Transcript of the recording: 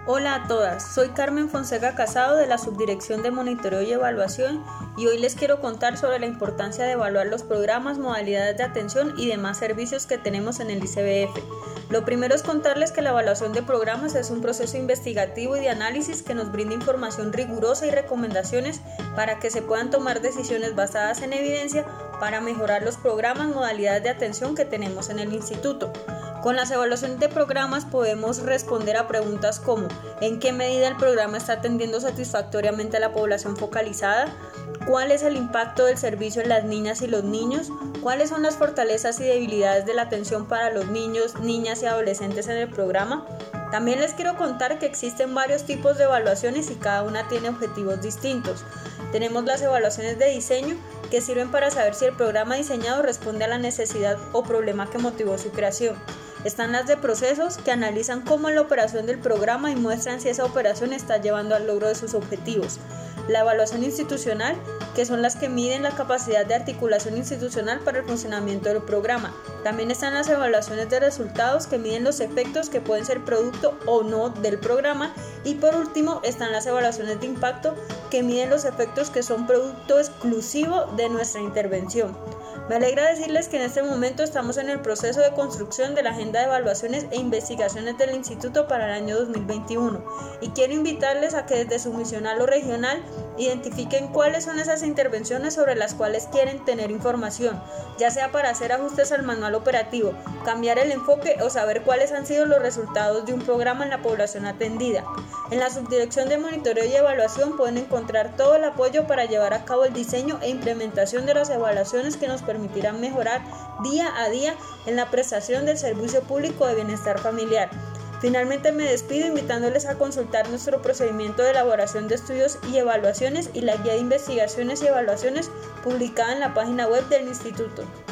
Hola a todas, soy Carmen Fonseca Casado de la Subdirección de Monitoreo y Evaluación y hoy les quiero contar sobre la importancia de evaluar los programas, modalidades de atención y demás servicios que tenemos en el ICBF. Lo primero es contarles que la evaluación de programas es un proceso investigativo y de análisis que nos brinda información rigurosa y recomendaciones para que se puedan tomar decisiones basadas en evidencia para mejorar los programas, modalidades de atención que tenemos en el instituto. Con las evaluaciones de programas podemos responder a preguntas como ¿en qué medida el programa está atendiendo satisfactoriamente a la población focalizada? ¿Cuál es el impacto del servicio en las niñas y los niños? ¿Cuáles son las fortalezas y debilidades de la atención para los niños, niñas y adolescentes en el programa? También les quiero contar que existen varios tipos de evaluaciones y cada una tiene objetivos distintos. Tenemos las evaluaciones de diseño, que sirven para saber si el programa diseñado responde a la necesidad o problema que motivó su creación. Están las de procesos, que analizan cómo es la operación del programa y muestran si esa operación está llevando al logro de sus objetivos. La evaluación institucional, que son las que miden la capacidad de articulación institucional para el funcionamiento del programa. También están las evaluaciones de resultados, que miden los efectos que pueden ser producto o no del programa. Y por último están las evaluaciones de impacto, que miden los efectos que son producto exclusivo de nuestra intervención. Me alegra decirles que en este momento estamos en el proceso de construcción de la agenda de evaluaciones e investigaciones del Instituto para el año 2021 y quiero invitarles a que desde su misión a lo regional identifiquen cuáles son esas intervenciones sobre las cuales quieren tener información, ya sea para hacer ajustes al manual operativo, cambiar el enfoque o saber cuáles han sido los resultados de un programa en la población atendida. En la Subdirección de Monitoreo y Evaluación pueden encontrar todo el apoyo para llevar a cabo el diseño e implementación de las evaluaciones que nos permitirán mejorar día a día en la prestación del servicio público de bienestar familiar. Finalmente me despido invitándoles a consultar nuestro procedimiento de elaboración de estudios y evaluaciones y la guía de investigaciones y evaluaciones publicada en la página web del Instituto.